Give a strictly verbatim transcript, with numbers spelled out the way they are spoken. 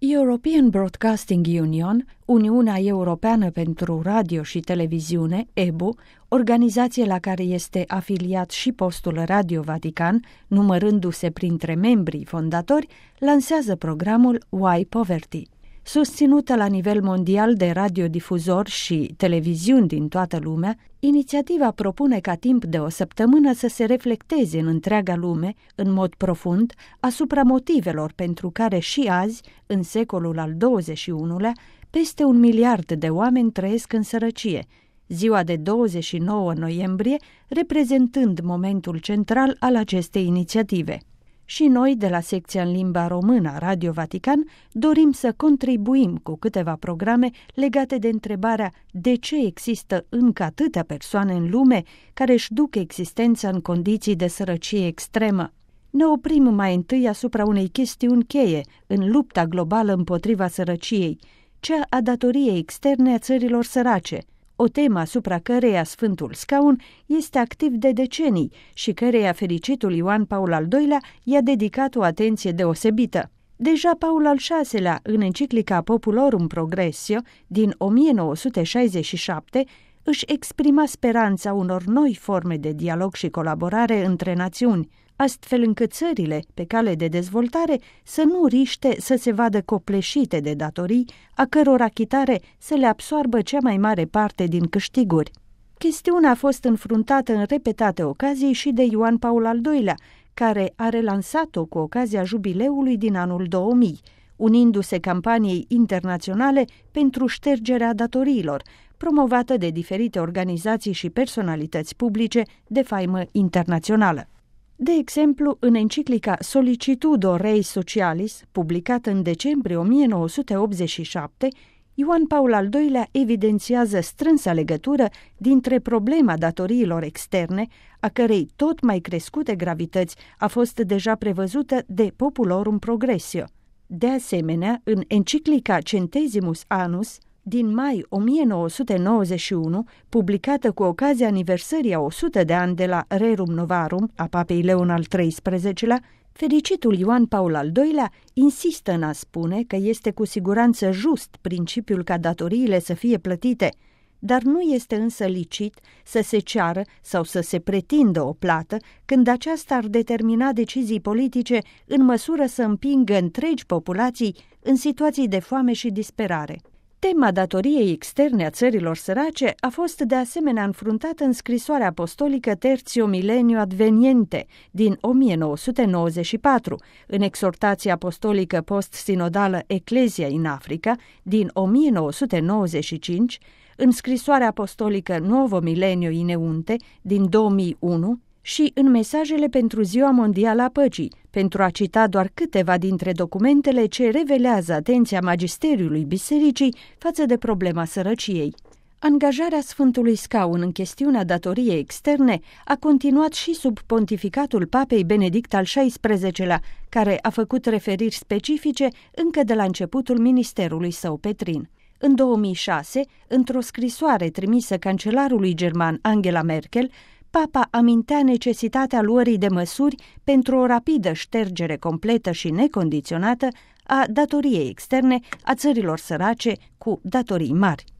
European Broadcasting Union, Uniunea Europeană pentru Radio și Televiziune, E B U, organizație la care este afiliat și postul Radio Vatican, numărându-se printre membrii fondatori, lansează programul Why Poverty. Susținută la nivel mondial de radiodifuzori și televiziuni din toată lumea, inițiativa propune ca timp de o săptămână să se reflecteze în întreaga lume, în mod profund, asupra motivelor pentru care și azi, în secolul al douăzeci și unulea, peste un miliard de oameni trăiesc în sărăcie, ziua de douăzeci și nouă noiembrie reprezentând momentul central al acestei inițiative. Și noi, de la secția în limba română a Radio Vatican, dorim să contribuim cu câteva programe legate de întrebarea de ce există încă atâtea persoane în lume care își duc existența în condiții de sărăcie extremă. Ne oprim mai întâi asupra unei chestiuni cheie în lupta globală împotriva sărăciei, cea a datoriei externe a țărilor sărace, o temă asupra căreia Sfântul Scaun este activ de decenii și căreia fericitul Ioan Paul al doilea i-a dedicat o atenție deosebită. Deja Paul al șaselea, în enciclica Populorum Progressio din o mie nouă sute șaizeci și șapte, își exprima speranța unor noi forme de dialog și colaborare între națiuni, astfel încât țările pe cale de dezvoltare să nu riște să se vadă copleșite de datorii, a căror achitare să le absoarbă cea mai mare parte din câștiguri. Chestiunea a fost înfruntată în repetate ocazii și de Ioan Paul al doilea, care a relansat-o cu ocazia jubileului din anul două mii, unindu-se campaniei internaționale pentru ștergerea datoriilor, promovată de diferite organizații și personalități publice de faimă internațională. De exemplu, în enciclica Solicitudo Rei Socialis, publicată în decembrie o mie nouă sute optzeci și șapte, Ioan Paul al doilea evidențiază strânsa legătură dintre problema datoriilor externe, a cărei tot mai crescute gravități a fost deja prevăzută de Populorum Progressio. De asemenea, în enciclica Centesimus Annus, din mai o mie nouă sute nouăzeci și unu, publicată cu ocazia aniversării a o sută de ani de la Rerum Novarum a papei Leon al treisprezecelea, fericitul Ioan Paul al doilea insistă în a spune că este cu siguranță just principiul ca datoriile să fie plătite, dar nu este însă licit să se ceară sau să se pretindă o plată când aceasta ar determina decizii politice în măsură să împingă întregi populații în situații de foame și disperare. Tema datoriei externe a țărilor sărace a fost de asemenea înfruntată în scrisoarea apostolică Tertio Millennio Adveniente din o mie nouă sute nouăzeci și patru, în exhortația apostolică post-sinodală Ecclesia in Africa din o mie nouă sute nouăzeci și cinci, în scrisoarea apostolică Nuovo Millennio Ineunte din două mii unu și în mesajele pentru Ziua Mondială a Păcii, pentru a cita doar câteva dintre documentele ce revelează atenția magisteriului bisericii față de problema sărăciei. Angajarea Sfântului Scaun în chestiunea datoriei externe a continuat și sub pontificatul papei Benedict al șaisprezecelea, care a făcut referiri specifice încă de la începutul ministerului său petrin. În două mii șase, într-o scrisoare trimisă cancelarului german Angela Merkel, Papa amintea necesitatea luării de măsuri pentru o rapidă ștergere completă și necondiționată a datoriei externe a țărilor sărace cu datorii mari.